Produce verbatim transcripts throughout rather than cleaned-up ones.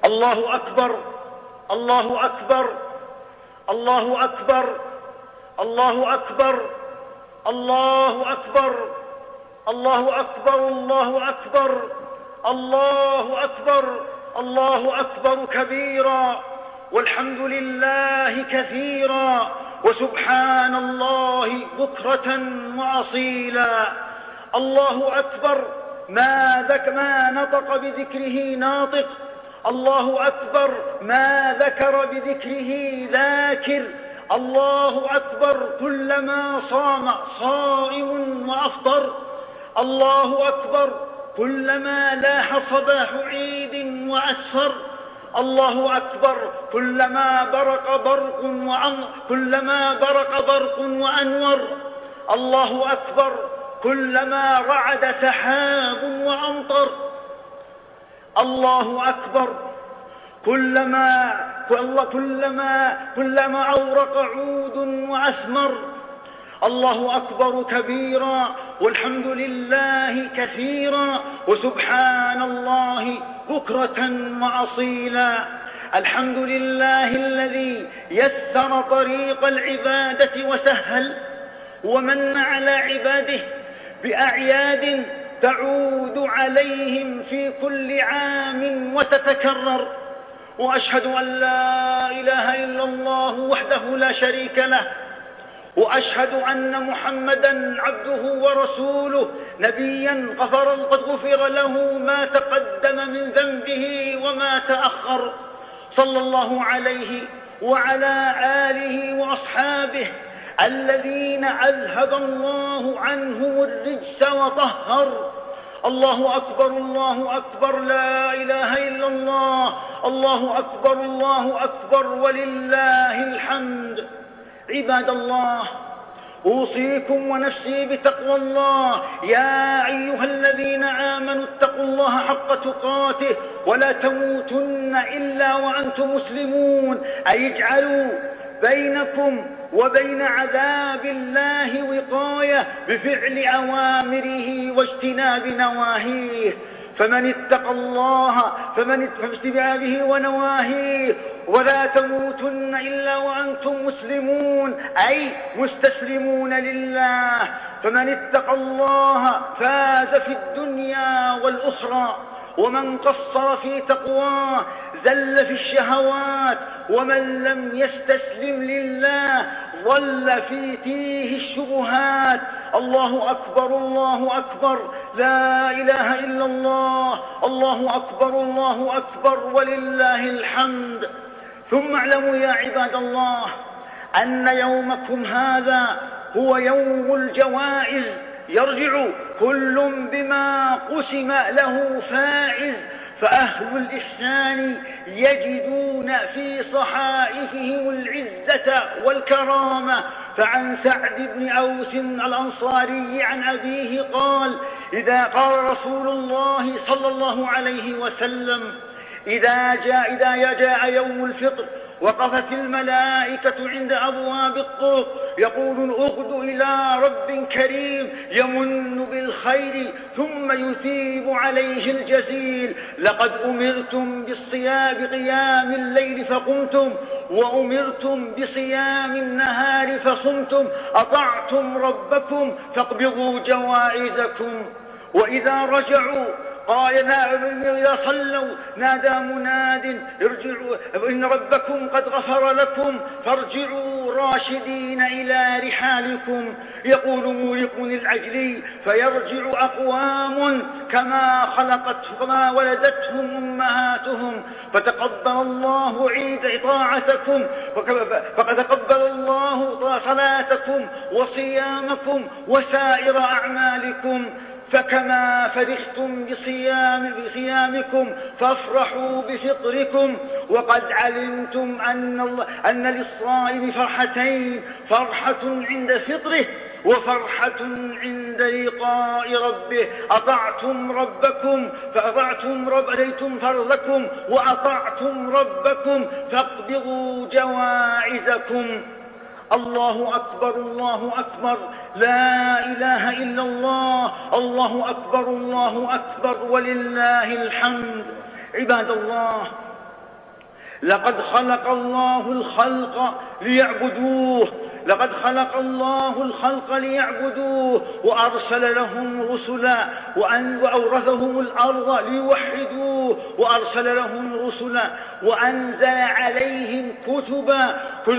الله أكبر الله أكبر الله أكبر الله أكبر الله أكبر الله أكبر الله أكبر الله أكبر الله أكبر كبيرا والحمد لله كثيرا وسبحان الله بكرة وأصيلا. الله أكبر ما ذك ما نطق بذكره ناطق، الله أكبر ما ذكر بذكره ذاكر، الله أكبر كلما صام صائم وأفطر، الله أكبر كلما لاح صباح عيد وأسفر، الله أكبر كلما برق برق وأنور كلما برق برق وأنور، الله أكبر كلما رعد سحاب وأمطر، الله أكبر كلما كلما كلما أورق عود وأثمر، الله أكبر كبيرا والحمد لله كثيرا وسبحان الله بكرة وأصيلا. الحمد لله الذي يسر طريق العبادة وسهل ومن على عباده بأعياد تعود عليهم في كل عام وتتكرر، وأشهد أن لا إله إلا الله وحده لا شريك له، وأشهد أن محمدا عبده ورسوله نبيا غفر قد غفر له ما تقدم من ذنبه وما تأخر، صلى الله عليه وعلى آله وأصحابه الذين أذهب الله عنهم الرجس وطهر. الله أكبر الله أكبر لا إله إلا الله، الله أكبر الله أكبر ولله الحمد. عباد الله، أوصيكم ونفسي بتقوى الله. يا أيها الذين آمنوا اتقوا الله حق تقاته ولا تموتن إلا وأنتم مسلمون، أي اجعلوا بينكم وبين عذاب الله وقاية بفعل أوامره واجتناب نواهيه، فمن اتقى الله فمن باجتنابه ونواهيه ولا تموتن إلا وأنتم مسلمون أي مستسلمون لله، فمن اتقى الله فاز في الدنيا والأخرى، ومن قصر في تقواه زل في الشهوات، ومن لم يستسلم لله ضل في تيه الشبهات. الله أكبر الله أكبر لا إله إلا الله، الله أكبر الله أكبر ولله الحمد. ثم اعلموا يا عباد الله أن يومكم هذا هو يوم الجوائز، يرجع كل بما قسم له فائز، فأهل الإحسان يجدون في صحائفهم العزة والكرامة. فعن سعد بن أوس الأنصاري عن أبيه قال: إذا قال رسول الله صلى الله عليه وسلم: إذا جاء, إذا جاء يوم الفطر وقفت الملائكة عند أبواب الطرق يقول الأغد إلى رب كريم يمن بالخير ثم يثيب عليه الجزيل، لقد أمرتم بالصيام بقيام الليل فقمتم، وأمرتم بصيام النهار فصمتم، أطعتم ربكم فاقبضوا جوائزكم. وإذا رجعوا قال إذا صلوا نادى مناد: ارجعوا إن ربكم قد غفر لكم فارجعوا راشدين إلى رحالكم. يقول مورق العجلي: فيرجع أقوام كما خلقت كما ولدتهم أمهاتهم، فتقبل الله عيد طاعتكم فقد تقبل الله صلاتكم وصيامكم وسائر أعمالكم. فكما فرحتم بصيام بصيامكم فافرحوا بفطركم، وقد علمتم أن, الله أن للصائم فرحتين: فرحة عند فطره وفرحة عند لقاء ربه. أطعتم ربكم فأطعتم رب أديتم فرضكم وأطعتم ربكم فاقبضوا جوائزكم. الله أكبر الله أكبر لا إله إلا الله، الله أكبر الله أكبر ولله الحمد. عباد الله، لقد خلق الله الخلق ليعبدوه لقد خلق الله الخلق ليعبدوه وأرسل لهم رسلا وأورثهم الأرض ليوحدوه وأرسل لهم رسلا وأنزل عليهم كتبا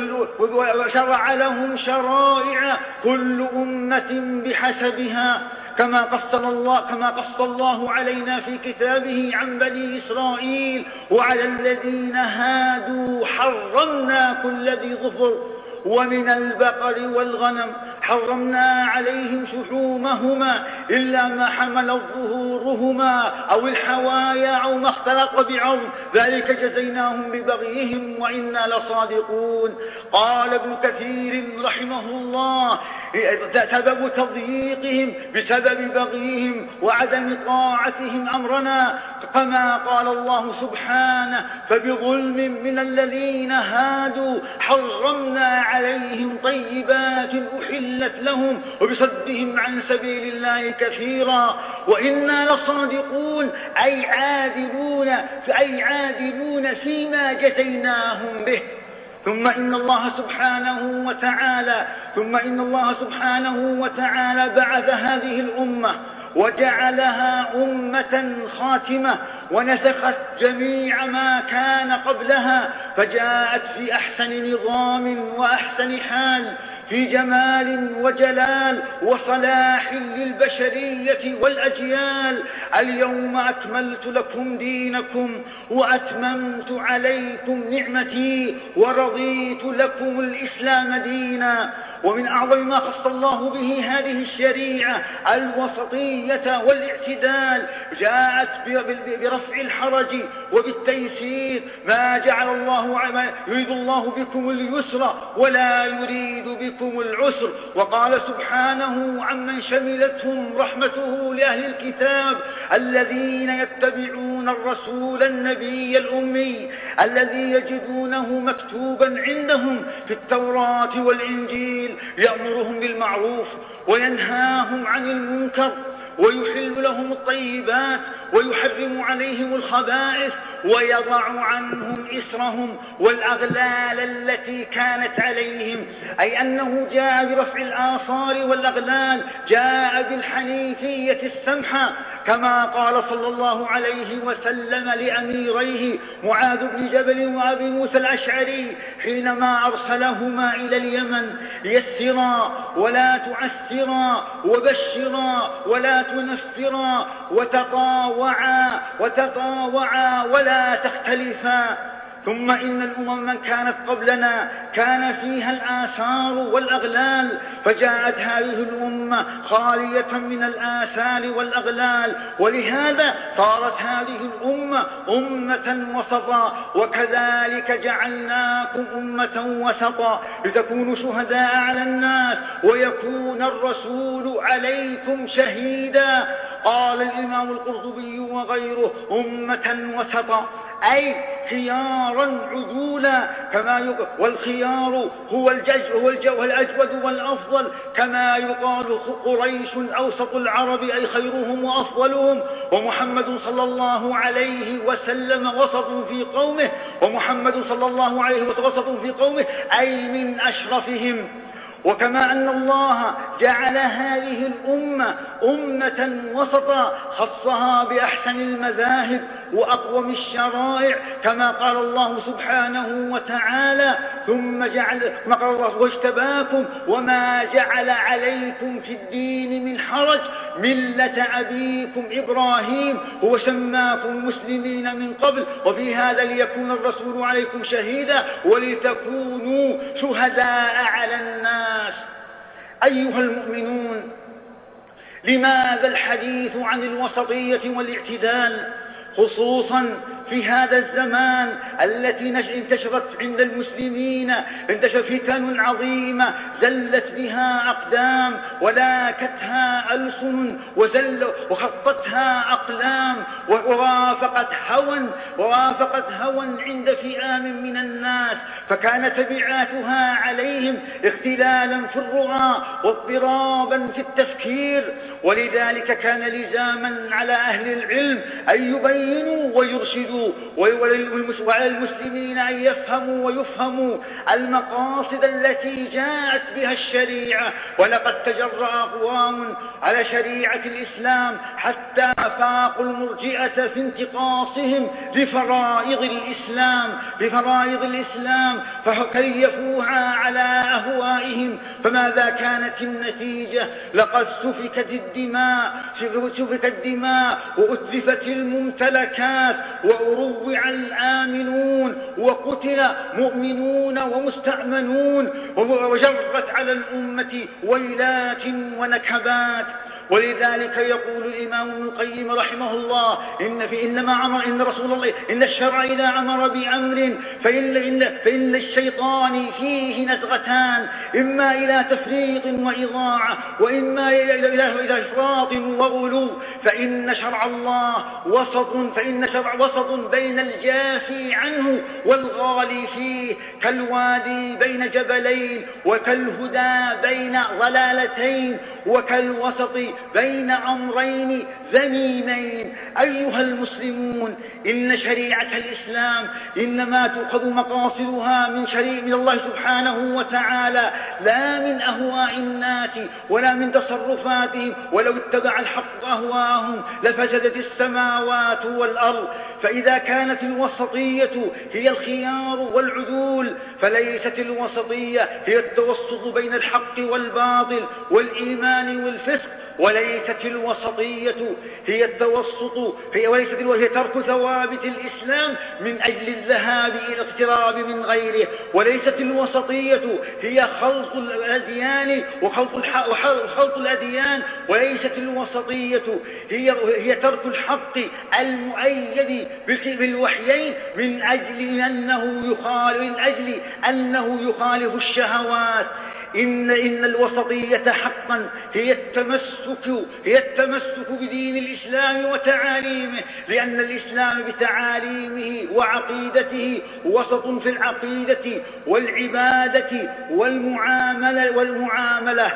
وشرع لهم شرائع كل أمة بحسبها كما قص الله كما قص الله علينا في كتابه عن بني إسرائيل وعلى الذين هادوا حرمنا كل ذي ظفر ومن البقر والغنم حرمنا عليهم شحومهما إلا ما حملت ظهورهما أو الحوايا أو ما اختلط بعظم ذلك جزيناهم ببغيهم وإنا لصادقون. قال ابن كثير رحمه الله سبب تضييقهم بسبب بغيهم وعدم طاعتهم أمرنا كما قال الله سبحانه فبظلم من الذين هادوا حرمنا عليهم طيبات أحلت لهم وبصدهم عن سبيل الله كثيرا وإنا لصادقون أي عادلون أي عادلون فيما جزيناهم به. ثم إن الله سبحانه وتعالى ثم إن الله سبحانه وتعالى بعث هذه الأمة وجعلها أمة خاتمة ونسخت جميع ما كان قبلها فجاءت في أحسن نظام وأحسن حال في جمال وجلال وصلاح للبشرية والأجيال. اليوم أكملت لكم دينكم وأتممت عليكم نعمتي ورضيت لكم الإسلام دينا. ومن أعظم ما خص الله به هذه الشريعة الوسطية والاعتدال جاءت برفع الحرج وبالتيسير ما جعل الله يريد الله بكم اليسر ولا يريد بكم العسر. وقال سبحانه عمن شملتهم رحمته لأهل الكتاب الذين يتبعون الرسول النبي الأمي الذي يجدونه مكتوبا عندهم في التوراة والإنجيل يأمرهم بالمعروف وينهاهم عن المنكر ويحل لهم الطيبات ويحرم عليهم الخبائث ويضع عنهم إسرهم والأغلال التي كانت عليهم أي أنه جاء برفع الآثار والأغلال جاء بالحنيفية السمحة كما قال صلى الله عليه وسلم لأميريه معاذ بن جبل وأبي موسى الأشعري حينما أرسلهما إلى اليمن يسرا ولا تعسرا وبشرا ولا تنفرا وتطاوعا وتطاوعا ولا تختلفا. ثم إن الأمم من كانت قبلنا كان فيها الآثار والأغلال فجاءت هذه الأمة خالية من الآثار والأغلال ولهذا صارت هذه الأمة أمة وسطا وكذلك جعلناكم أمة وسطا لتكونوا شهداء على الناس ويكون الرسول عليكم شهيدا. قال الإمام القرطبي وغيره أمة وسطا أي خيارا عدولا كما يقول والخيار هو الجج هو الأجود والأفضل كما يقال قريش أوسط العرب أي خيرهم وأفضلهم ومحمد صلى الله عليه وسلم وسط في قومه ومحمد صلى الله عليه وسلم وسط في قومه أي من أشرفهم. وكما أن الله جعل هذه الأمة أمة وسطا خصها بأحسن المذاهب وأقوم الشرائع كما قال الله سبحانه وتعالى ثم جعل ما قال الله واجتباكم وما جعل عليكم في الدين من حرج ملة أبيكم إبراهيم هو سماكم مسلمين من قبل وفي هذا ليكون الرسول عليكم شهيدا ولتكونوا شهداء على الناس. أيها المؤمنون لماذا الحديث عن الوسطية والاعتدال خصوصا في هذا الزمان التي انتشرت عند المسلمين انتشر فتن عظيمة زلت بها أقدام ولاكت كلمتها ألسن وزل وخطتها أقلام ووافقت هوى ووافقت هوى عند فئام من الناس، فكان تبعاتها عليهم اختلالا في الرؤى واضطرابا في التفكير. ولذلك كان لزاما على أهل العلم أن يبينوا ويرشدوا، وعلى المسلمين أن يفهموا ويفهموا المقاصد التي جاءت بها الشريعة. ولقد تجرأ أقوام على شريعة الإسلام حتى فاقوا المرجئة في انتقاصهم لفرائض الإسلام لفرائض الإسلام فكيفوها على أهوائهم. فماذا كانت النتيجة؟ لقد سفكت الدماء سفكت الدماء وأتلفت الممتلكات وأروع الآمنون وقتل مؤمنون ومستأمنون وجرت على الأمة ويلات ونكبات. ولذلك يقول الإمام ابن القيم رحمه الله إن في إنما أمر إن رسول الله إن الشرع إذا أمر بأمر فإن, إن فإن الشيطان فيه نزغتان، إما إلى تفريط وإضاعة وإما إلى إفراط وغلو. فإن شرع الله وسط فإن شرع وسط بين الجافي عنه والغالي فيه، كالوادي بين جبلين وكالهدى بين ضلالتين وكالوسط بين أمرين ذميمين. أيها المسلمون، إن شريعة الإسلام إنما تؤخذ مقاصدها من شريعة من الله سبحانه وتعالى، لا من أهواء الناس ولا من تصرفاتهم. ولو اتبع الحق أهواءهم لفسدت السماوات والأرض. فإذا كانت الوسطية هي الخيار والعدول، فليست الوسطية هي التوسط بين الحق والباطل والإيمان والفسق، وليست الوسطية هي التوسط هي وليست هي ترك ثوابت الإسلام من أجل الذهاب إلى الاقتراب من غيره، وليست الوسطية هي خلط الأديان وخلط وخلط الأديان، وليست الوسطية هي هي ترك الحق المؤيد بالوحيين من أجل أنه يخالف من أجل أنه يخالف الشهوات. إن إن الوسطية حقا هي التمسك هي التمسك بدين الإسلام وتعاليمه، لأن الإسلام بتعاليمه وعقيدته وسط في العقيدة والعبادة والمعاملة والمعاملة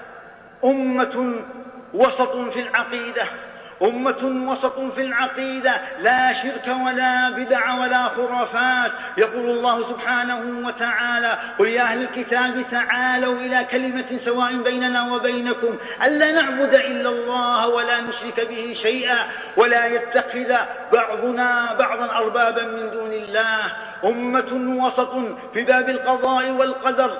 أمة وسط في العقيدة أمة وسط في العقيدة، لا شرك ولا بدع ولا خرافات. يقول الله سبحانه وتعالى: قل يا أهل الكتاب تعالوا إلى كلمة سواء بيننا وبينكم ألا نعبد إلا الله ولا نشرك به شيئا ولا يتخذ بعضنا بعضا أربابا من دون الله. أمة وسط في باب القضاء والقدر،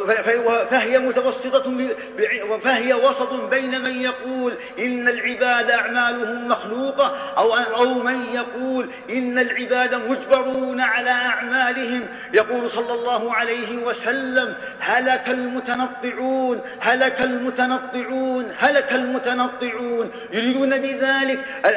فهي متوسطة فهي وسط بين من يقول إن العباد أعمالهم مخلوقة أو أو من يقول إن العباد مجبرون على أعمالهم. يقول صلى الله عليه وسلم: هلك المتنطعون هلك المتنطعون هلك المتنطعون، يريدون بذلك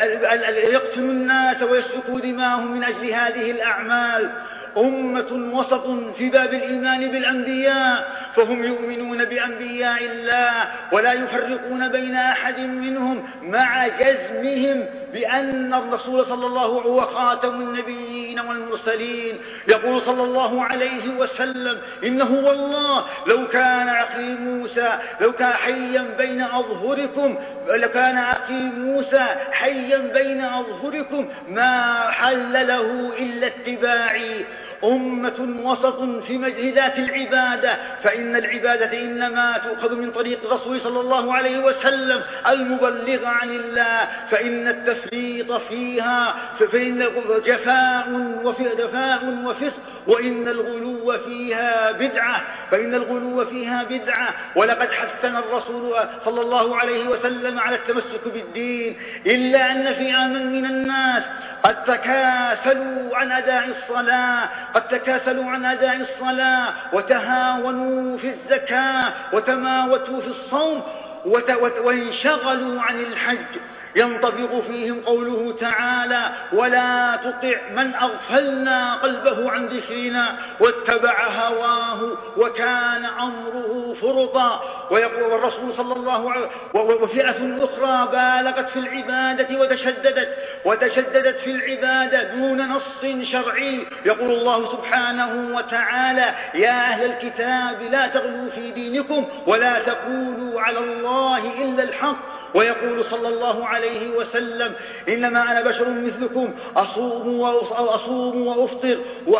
يقتلوا الناس ويسفكوا دماءهم من أجل هذه الأعمال. أمة وسط في باب الإيمان بالأنبياء، فهم يؤمنون بأنبياء الله ولا يفرقون بين أحد منهم مع جزمهم بأن الرسول صلى الله عليه وسلم هو خاتم النبيين والمرسلين. يقول صلى الله عليه وسلم: إنه والله لو كان أخي موسى لو كان حيا بين أظهركم لو كان أخي موسى حيا بين أظهركم ما حل له إلا اتباعي. أمة وسط في مجهزات العبادة، فإن العبادة إنما تؤخذ من طريق الرسول صلى الله عليه وسلم المبلغ عن الله، فإن التفريط فيها فإن جفاء وجفاء وفسق، وإن الغلو فيها بدعة فإن الغلو فيها بدعة. ولقد حثنا الرسول صلى الله عليه وسلم على التمسك بالدين، إلا أن فئاما من الناس قد تكاسلوا عن أداء الصلاة قد تكاسلوا عن أداء الصلاة وتهاونوا في الزكاة وتماوتوا في الصوم وانشغلوا عن الحج. ينطبق فيهم قوله تعالى: ولا تطع من أغفلنا قلبه عن ذكرنا واتبع هواه وكان أمره فرطا. ويقول الرسول صلى الله عليه وسلم: وفئة أخرى بالغت في العبادة وتشددت وتشددت في العبادة دون نص شرعي. يقول الله سبحانه وتعالى: يا أهل الكتاب لا تغلوا في دينكم ولا تقولوا على الله إلا الحق. ويقول صلى الله عليه وسلم: إنما أنا بشر مثلكم أصوم وأصوم وأفطر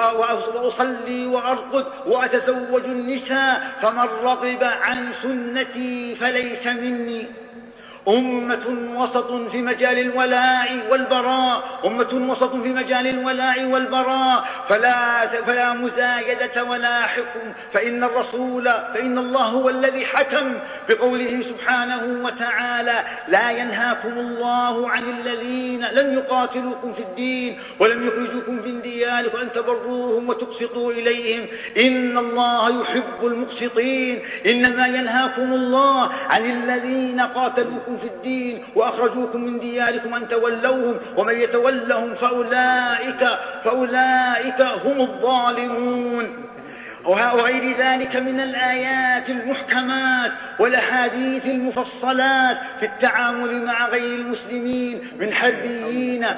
وأصلي وأرقد وأتزوج النساء فمن رغب عن سنتي فليس مني. أمة وسط في مجال الولاء والبراء أمة وسط في مجال الولاء والبراء فلا, فلا مزايدة ولا حكم، فإن الرسول فإن الله هو الذي حكم بقوله سبحانه وتعالى: لا ينهاكم الله عن الذين لم يقاتلوكم في الدين ولم يخرجوكم من دياركم أن تبروهم وتقسطوا إليهم إن الله يحب المقسطين. إنما ينهاكم الله عن الذين قاتلوكم في الدين وأخرجوكم من دياركم أن تولوهم ومن يتولهم فأولئك, فأولئك هم الظالمون. وغير ذلك من الآيات المحكمات والأحاديث المفصلات في التعامل مع غير المسلمين من حربيين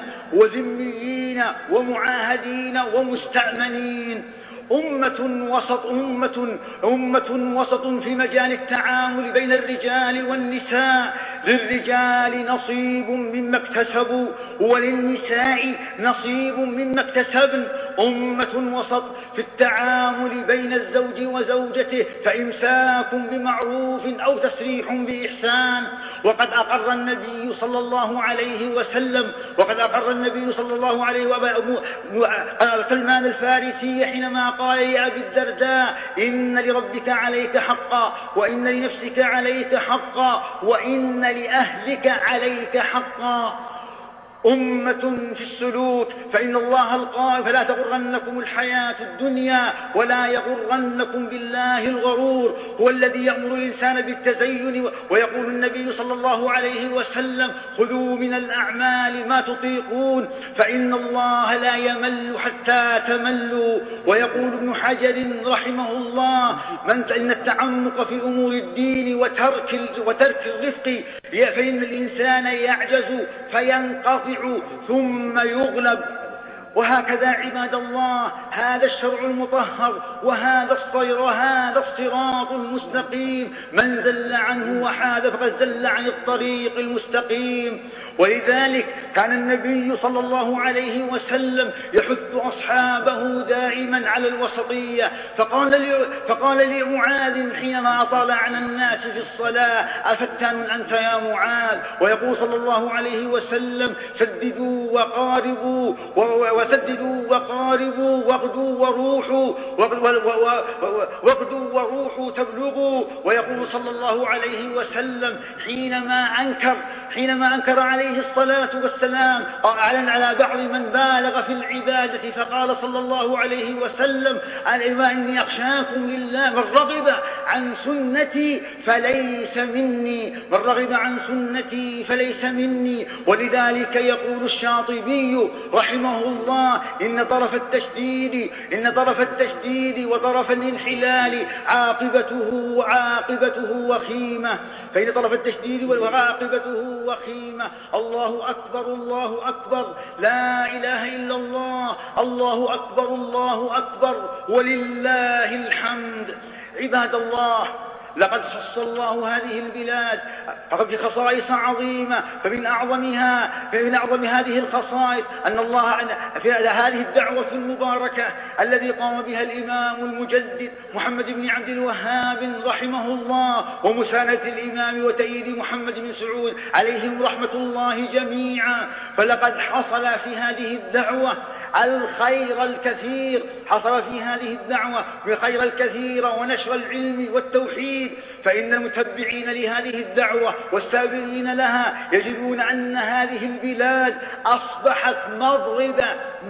وذميين ومعاهدين ومستأمنين. أمة وسط أمة أمة وسط في مجال التعامل بين الرجال والنساء. للرجال نصيب مما اكتسبوا وللنساء نصيب مما اكتسبن. أمة وسط في التعامل بين الزوج وزوجته، فإمساك بمعروف أو تسريح بإحسان. وقد أقر النبي صلى الله عليه وسلم وقد أقر النبي صلى الله عليه وسلم سلمان الفارسي حينما قال لأبي الدرداء: إن لربك عليك حقا وإن لنفسك عليك حقا وإن لأهلك عليك حقا. أمة في السلوك، فإن الله القائل: فلا تغرنكم الحياة الدنيا ولا يغرنكم بالله الغرور. هو الذي يأمر الإنسان بالتزين. ويقول النبي صلى الله عليه وسلم: خذوا من الأعمال ما تطيقون فإن الله لا يمل حتى تملوا. ويقول ابن حجر رحمه الله: من إن التعمق في أمور الدين وترك, وترك الرفق فإن الإنسان يعجز فينقطع ثم يغلب. وهكذا عباد الله هذا الشرع المطهر وهذا الصير وهذا الصراط المستقيم، من زل عنه وحاد فقد زل عن الطريق المستقيم. ولذلك كان النبي صلى الله عليه وسلم يحث أصحابه دائما على الوسطية. فقال لي فقال لمعاذ حينما أطال عن الناس في الصلاة: أفتان أنت يا معاذ؟ ويقول صلى الله عليه وسلم: سددوا وقاربوا وسددوا وقاربوا واغدوا وروحوا واغدوا وروحوا تبلغوا. ويقول صلى الله عليه وسلم حينما أنكر حينما أنكر عليه الصلاة والسلام أعلن على بعض من بالغ في العبادة، فقال صلى الله عليه وسلم: ألا إني أخشاكم لله، من رغب عن سنتي فليس مني من رغب عن سنتي فليس مني. ولذلك يقول الشاطبي رحمه الله: إن طرف التشديد إن طرف التشديد وطرف الانحلال عاقبته وعاقبته وخيمة. فإن طرف التشديد وعاقبته وخيمة. الله أكبر الله أكبر، لا إله إلا الله، الله أكبر الله أكبر ولله الحمد. عباد الله، لقد خص الله هذه البلاد بخصائص عظيمة، فمن أعظمها فمن أعظم هذه الخصائص أن الله في هذه الدعوة المباركة الذي قام بها الإمام المجدد محمد بن عبد الوهاب رحمه الله، ومساندة الإمام وتأييد محمد بن سعود عليهم رحمة الله جميعا. فلقد حصل في هذه الدعوة الخير الكثير حصل في هذه الدعوة بخير الكثير ونشر العلم والتوحيد. فإن المتبعين لهذه الدعوة والسابقين لها يجدون أن هذه البلاد أصبحت مضرب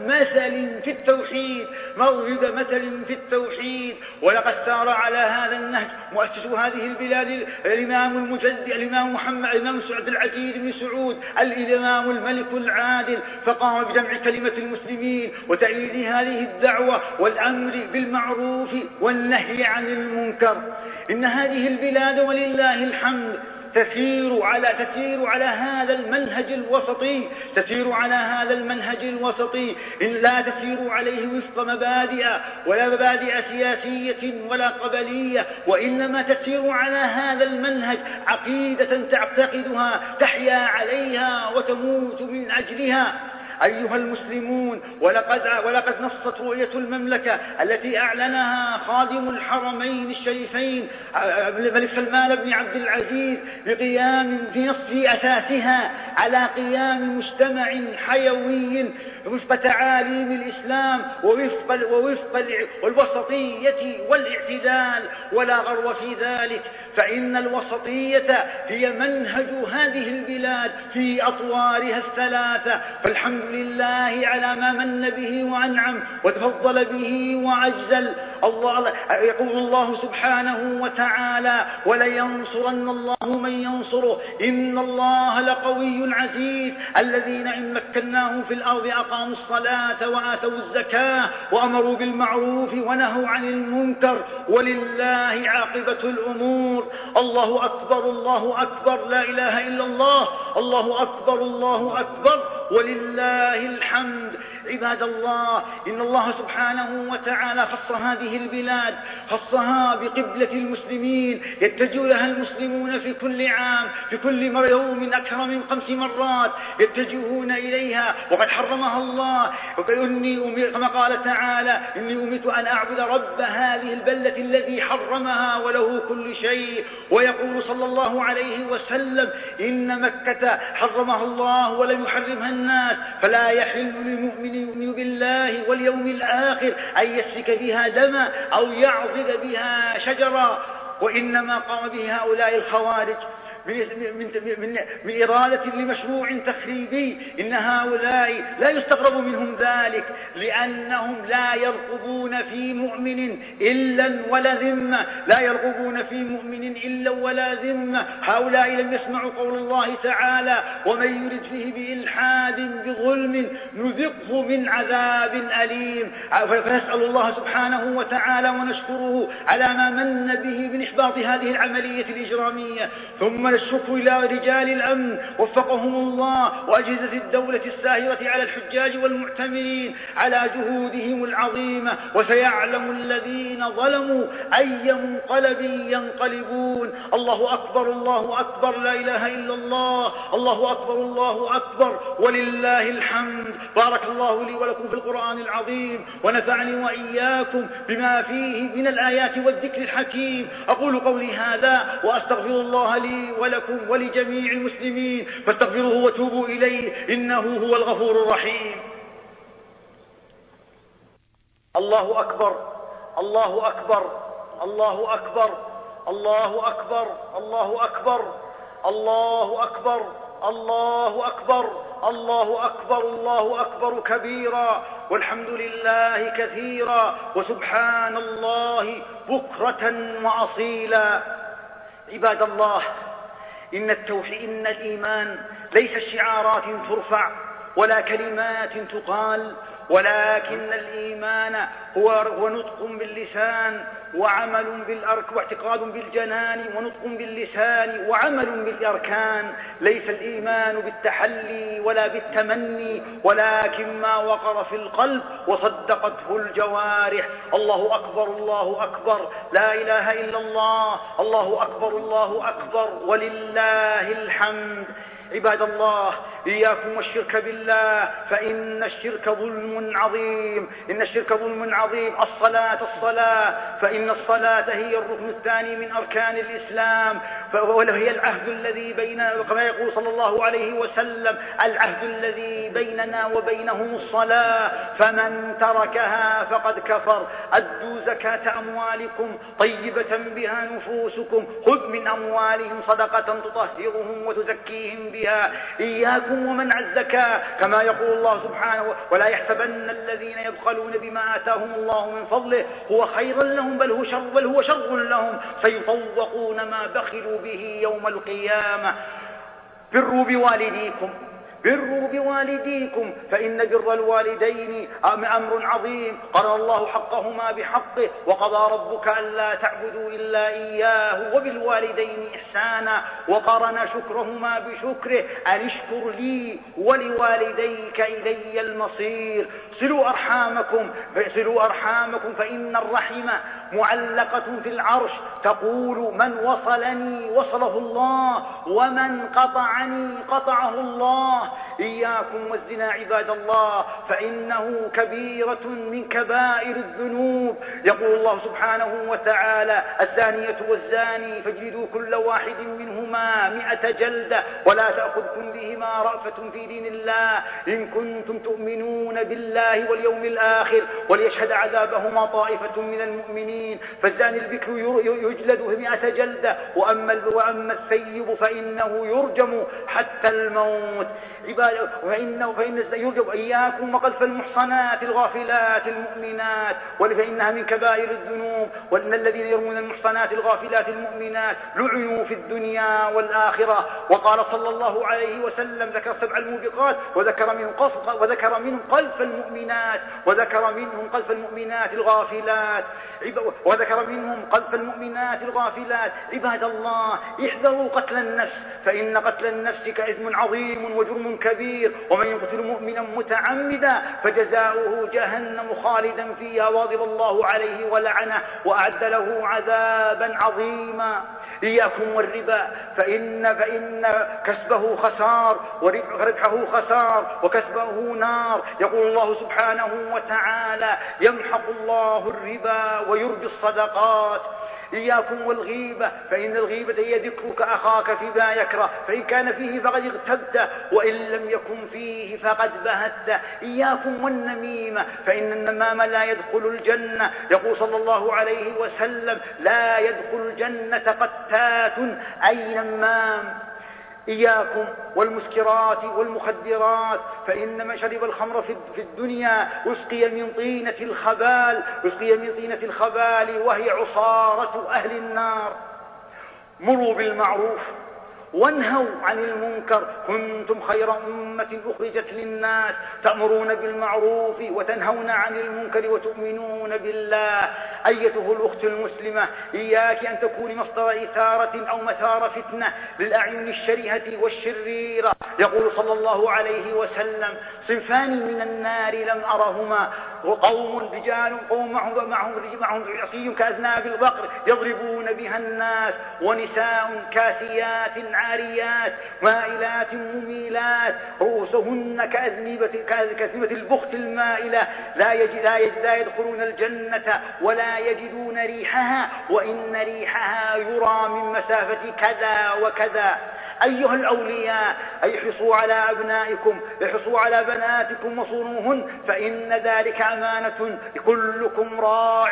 مثل في التوحيد مضرب مثل في التوحيد ولقد سار على هذا النهج مؤسس هذه البلاد الإمام المجدد الإمام محمد الإمام عبد العزيز بن سعود الإمام الملك العادل، فقام بجمع كلمة المسلمين وتأييد هذه الدعوة والأمر بالمعروف والنهي عن المنكر. إن هذه البلاد ولله الحمد تسير على تسير على هذا المنهج الوسطي تسير على هذا المنهج الوسطي إن لا تسير عليه وفق مبادئ ولا مبادئ سياسية ولا قبلية، وإنما تسير على هذا المنهج عقيدة تعتقدها تحيا عليها وتموت من أجلها. أيها المسلمون، ولقد, ولقد نصت رؤية المملكة التي أعلنها خادم الحرمين الشريفين الملك سلمان بن عبد العزيز بقيام في نصف أساسها على قيام مجتمع حيوي وفق تعاليم الإسلام ووفق, ووفق الوسطية والاعتدال، ولا غرو في ذلك، فإن الوسطية هي منهج هذه البلاد في أطوارها الثلاثة. فالحمد لله على ما من به وأنعم وتفضل به وعجل. الله يقول الله سبحانه وتعالى: ولينصرن الله من ينصره إن الله لقوي عزيز الذين إن مكناهم في الأرض أقاموا الصلاة وآتوا الزكاة وأمروا بالمعروف ونهوا عن المنكر ولله عاقبة الأمور. الله أكبر الله أكبر، لا إله إلا الله، الله أكبر الله أكبر ولله الحمد. عباد الله، إن الله سبحانه وتعالى خص هذه البلاد خصها بقبلة المسلمين يتجه لها المسلمون في كل عام في كل يوم أكثر من خمس مرات يتجهون إليها، وقد حرمها الله كما قال تعالى: إني أمرت أن أعبد رب هذه البلدة الذي حرمها وله كل شيء. ويقول صلى الله عليه وسلم: إن مكة حرمها الله ولم يحرمها الناس، فلا يحل للمؤمن يؤمن بالله واليوم الآخر أن يسفك بها دما أو يعضد بها شجرا. وإنما قام به هؤلاء الخوارج من, من, من إرادة لمشروع تخريبي. إن هؤلاء لا يستغرب منهم ذلك، لأنهم لا يرقبون في مؤمن إلا ولا ذمة لا يرقبون في مؤمن إلا ولا ذمة. هؤلاء لم يسمعوا قول الله تعالى: ومن يرد فيه بإلحاد بظلم نذقه من عذاب أليم. فنسأل الله سبحانه وتعالى ونشكره على ما من به من إحباط هذه العملية الإجرامية. ثم الشكر إلى رجال الأمن وفقهم الله وأجهزة الدولة الساهرة على الحجاج والمعتمرين على جهودهم العظيمة. وسيعلم الذين ظلموا أي منقلب ينقلبون. الله أكبر الله أكبر، لا إله إلا الله، الله أكبر الله أكبر ولله الحمد. بارك الله لي ولكم في القرآن العظيم ونفعني وإياكم بما فيه من الآيات والذكر الحكيم. أقول قولي هذا وأستغفر الله لي ولكم ولجميع المسلمين فاستغفروه وتوبوا إليه إنه هو الغفور الرحيم. الله أكبر الله أكبر الله أكبر الله أكبر الله أكبر الله أكبر الله أكبر الله أكبر الله أكبر كبيرا والحمد لله كثيرا وسبحان الله بكرة وأصيلا. عباد الله، إن التوحيد إن الإيمان ليس شعارات ترفع ولا كلمات تقال، ولكن الإيمان هو نطق باللسان وعمل بالأرك واعتقاد بالجنان ونطق باللسان وعمل بالأركان. ليس الإيمان بالتحلي ولا بالتمني، ولكن ما وقر في القلب وصدقته الجوارح. الله أكبر الله أكبر، لا إله إلا الله، الله أكبر الله أكبر ولله الحمد. عباد الله، إياكم والشرك بالله فإن الشرك ظلم عظيم إن الشرك ظلم عظيم. الصلاة الصلاة فإن الصلاة هي الركن الثاني من أركان الإسلام، وهي العهد الذي بيننا، كما يقول صلى الله عليه وسلم: العهد الذي بيننا وبينهم الصلاة، فمن تركها فقد كفر. أدوا زكاة أموالكم طيبة بها نفوسكم، خذ من أموالهم صدقة تطهرهم وتزكيهم بها. إياكم ومنع الزكاة، كما يقول الله سبحانه: ولا يحسبن الذين يبخلون بما آتاهم الله من فضله هو خيرا لهم بل هو شر, بل هو شر لهم، سيطوقون ما بخلوا به يوم القيامة. بروا بوالديكم بروا بوالديكم فإن بر الوالدين أمر عظيم، قرن الله حقهما بحقه، وقضى ربك ألا تعبدوا إلا إياه وبالوالدين إحسانا، وقرن شكرهما بشكره، أن اشكر لي ولوالديك إلي المصير. صلوا أرحامكم صلوا أرحامكم فإن الرحم معلقة في العرش، تقول: من وصلني وصله الله، ومن قطعني قطعه الله. إياكم والزنا عباد الله، فإنه كبيرة من كبائر الذنوب. يقول الله سبحانه وتعالى: الزانية والزاني فاجلدوا كل واحد منهما مئة جلدة، ولا تأخذكم بهما رأفة في دين الله إن كنتم تؤمنون بالله واليوم الآخر، وليشهد عذابهما طائفة من المؤمنين. فالزاني البكر يجلد مئة جلدة، وأما وأما السيب فإنه يرجم حتى الموت. عبادة فإنه فإن يرجم. إياكم وقذف المحصنات الغافلات المؤمنات، فإنها من كبائر الذنوب. وإن الذين يرمون المحصنات الغافلات المؤمنات لعنوا في الدنيا والآخرة. وقال صلى الله عليه وسلم: ذكر سبع الموبقات وذكر منهم قذف وذكر منهم قذف المؤمنات وذكر منهم قذف المؤمنات الغافلات وذكر منهم قذف المؤمنات الغافلات. عباد الله، احذروا قتل النفس، فإن قتل النفس كإثم عظيم وجرم كبير، ومن يقتل مؤمنا متعمدا فجزاؤه جهنم خالدا فيها وغضب الله عليه ولعنه وأعد له عذابا عظيما. إياكم والربا، فإن, فإن كسبه خسار وربحه خسار وكسبه نار. يقول الله سبحانه وتعالى: يمحق الله الربا ويربي الصدقات. إياكم والغيبة، فإن الغيبة هي ذكرك أخاك فيما يكره، فإن كان فيه فقد اغتبته، وإن لم يكن فيه فقد بهته. إياكم والنميمة، فإن النمام لا يدخل الجنة. يقول صلى الله عليه وسلم: لا يدخل الجنة قتات أي نمام. إياكم والمسكرات والمخدرات، فإن من شرب الخمر في الدنيا أسقي من طينة الخبال أسقي من طينة الخبال وهي عصارة أهل النار. مروا بالمعروف وانهوا عن المنكر، كنتم خير أمة أخرجت للناس، تأمرون بالمعروف وتنهون عن المنكر وتؤمنون بالله. أيتها الأخت المسلمة، إياك أن تكوني مصدر إثارة أو مثار فتنة للأعين الشريهة والشريرة. يقول صلى الله عليه وسلم: صنفان من النار لم أرهما، وقوم رجال قوم معهم معهم عصي كأذناب البقر يضربون بها الناس، ونساء كاسيات عاريات مائلات مميلات رؤوسهن كأذنبة البخت المائلة، لا, يجد لا, يجد لا يدخلون الجنة ولا يجدون ريحها، وإن ريحها يرى من مسافة كذا وكذا. أيها الأولياء، احرصوا على أبنائكم، احرصوا على بناتكم وصونوهن، فإن ذلك أمانة، كلكم راع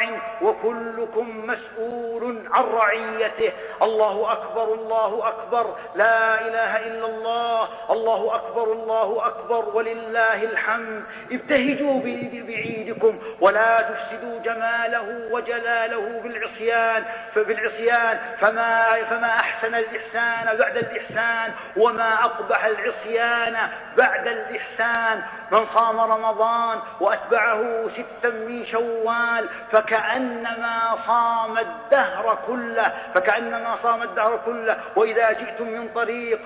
وكلكم مسؤول عن رعيته. الله أكبر الله أكبر، لا إله إلا الله، الله أكبر الله أكبر ولله الحمد. ابتهجوا بعيدكم ولا تفسدوا جماله وجلاله بالعصيان فبالعصيان فما, فما أحسن الإحسان بعد الإحسان، وما أقبح العصيان بعد الإحسان. من صام رمضان وأتبعه ستا من شوال فكأنما صام الدهر كله فكأنما صام الدهر كله وإذا جئتم من طريق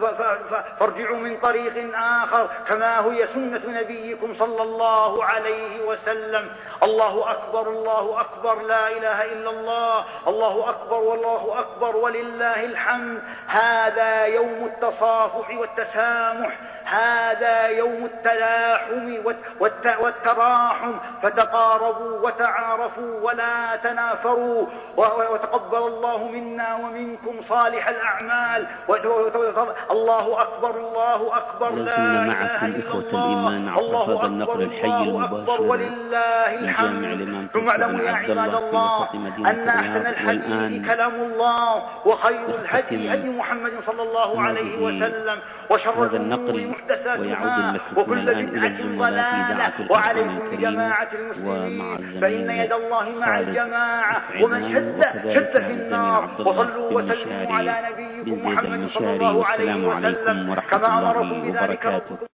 فارجعوا من طريق آخر، كما هي سنة نبيكم صلى الله عليه وسلم. الله أكبر الله أكبر، لا إله إلا الله، الله أكبر والله أكبر ولله الحمد. هذا يوم التصافح والتسامح، هذا يوم التلاحم والتراحم، فتقاربوا وتعارفوا ولا تنافروا، وتقبل الله منا ومنكم صالح الأعمال. الله أكبر الله أكبر، لا إله إلا الله، الله أكبر الله أكبر ولله الحمد. ثم اعلموا يا عباد الله أن أحسن الحديث كلام الله، وخير الهدي هدي محمد صلى الله عليه وسلم، وشر الأمور محدثاتها، وكل بدعة ضلالة، وعليكم بجماعة المسلمين فإن يد الله مع الجماعة، ومن شد شد في النار. وصلوا وسلموا على نبيكم محمد صلى الله عليه وسلم كما أمركم بذلك.